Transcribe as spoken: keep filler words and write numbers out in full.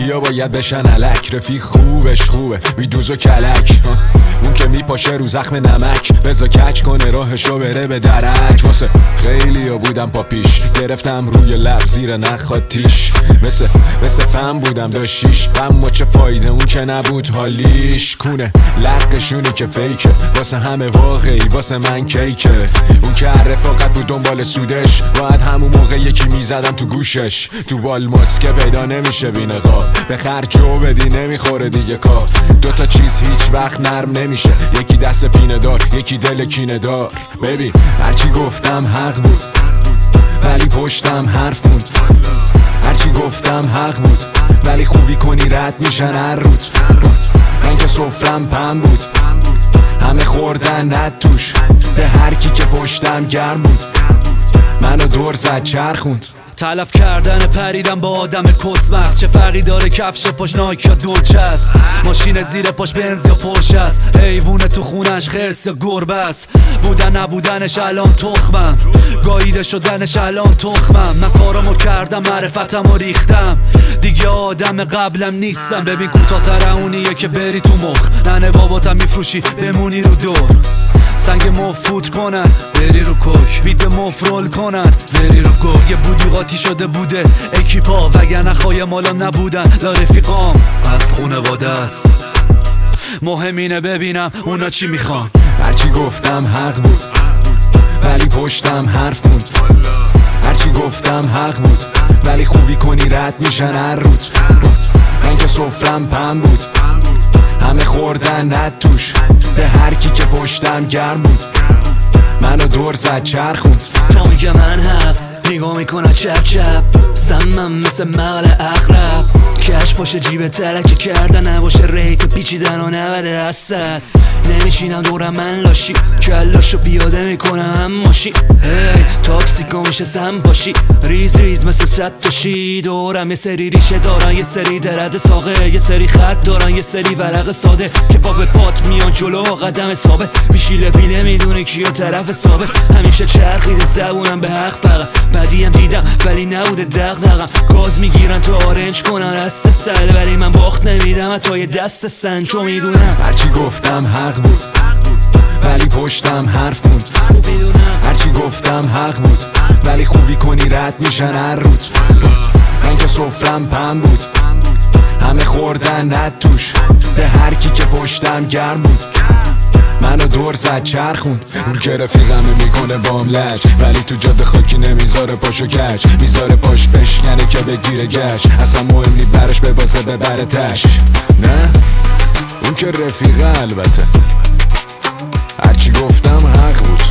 کیا باید بشن علک. رفیق خوبش خوبه بی دوز و کلک، اون که میپاشه رو زخم نمک. بزا کچ کنه راهشو بره به درک. واسه خیلی ها بودم پا پیش، گرفتم روی لب زیر نخاتیش. مثل مثل فهم بودم داشتیش، اما چه فایده اون که نبود حالیش. کونه لقشونی که فیکه، واسه همه واقعی واسه من کیکه. اون که رفاقت بود دنبال سودش، باید همون موقع یکی میزدم تو گوشش. تو بال ماسکه پیدا نمیشه بی نقاب، به خرج و بدی نمیخوره دیگه کار. دوتا چیز هیچ وقت نرم نمیشه، یکی دست پینه دار یکی دل کینه دار. ببین هرچی گفتم حق بود ولی پشتم حرف موند. هرچی گفتم حق بود ولی خوبی کنی رد میشن هر رود. من که سفرم پم بود همه خوردن ند توش، به هر کی که پشتم گرم بود منو دور زد چرخوند. تلف کردن پریدم با آدم کسمخت، چه فرقی داره کفش پاش نایک یا دولچه است. ماشین زیر پاش بنز یا پرشه است، حیوونه تو خونش خرس یا گربه است. بودن نبودنش الان تخمم، گاییده شدنش الان تخمم. من کارامو کردم معرفتمو ریختم، دیگه آدم قبلم نیستم. ببین کوتاه‌تر اونیه که بری تو مخ، ننه باباتم میفروشی بمونی رو دور. سنگ مفوت کنن بری رو کوک، وید مفرول کنن بری رو کوک. یه بودی قاطی شده بوده اکیپا، وگرنه خواهی مالام نبودن لا رفیقام. از خونواده است مهم اینه ببینم اونا چی میخوان. هرچی گفتم حق بود ولی پشتم حرف موند. هرچی گفتم حق بود ولی خوبی کنی رد میشن هر رود. من که سفرم پم بود همه خوردن ند توش، به هر کی که پشتم گرم بود منو دور زد چرخوند. تا میگه من حق نگاه میکنه چپ چپ، سمم مثل مغل اقرب. کش باشه جیب ترکه کردن، نباشه ریت پیچیدن و نوده اصد. نمیشینم دورم من لاشی، کلاشو پیاده میکنم ماشین. هی تاکسیکو میشه سم پاشی، ریز ریز مثل صد تاشی. دورم یه سری ریشه دارن، یه سری درد ساقه، یه سری خط دارن، یه سری ورق ساده که با به پات میان جلو قدم ثابت. بیشیله بی نمیدونه کیه طرف ثابت، همیشه چرخیده زبونم به حق فقط. بدیم دیدم ولی نبوده دغدغم، گاز میگیرن تو آرنج کنن رست سل، ولی من باخت نمیدم تا یه دست سن. چو میدونم هرچی گفتم حق بود ولی پشتم حرف موند. هرچی گفتم حق بود ولی خوبی کنی رد میشن هر رود. من که سفرم پم بود همه خوردن ند توش، به هر کی که پشتم گرم بود منو دور زد چرخوند. اون که رفیقمه میکنه بام لج، ولی تو جاده خاکی نمیذاره پاشو کج. میذاره پاش بشکنه که بگیره گش، اصلا مهم نیست برش بباسه ببره تش. نه اون که رفیقه البته، هرچی گفتم حق بود